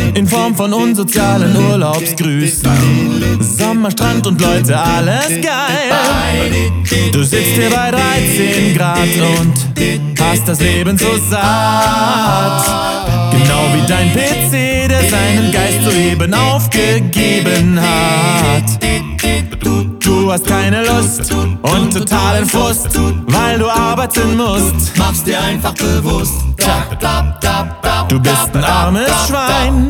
in Form von unsozialen Urlaubsgrüßen. Sommer, Strand und Leute, alles geil. Du sitzt hier bei 13 Grad und hast das Leben so satt. Genau wie dein PC, der seinen Geist soeben aufgegeben hat. Du hast keine Lust und totalen Frust, weil du arbeiten musst. Mach's dir einfach bewusst. Du bist ein armes Schwein.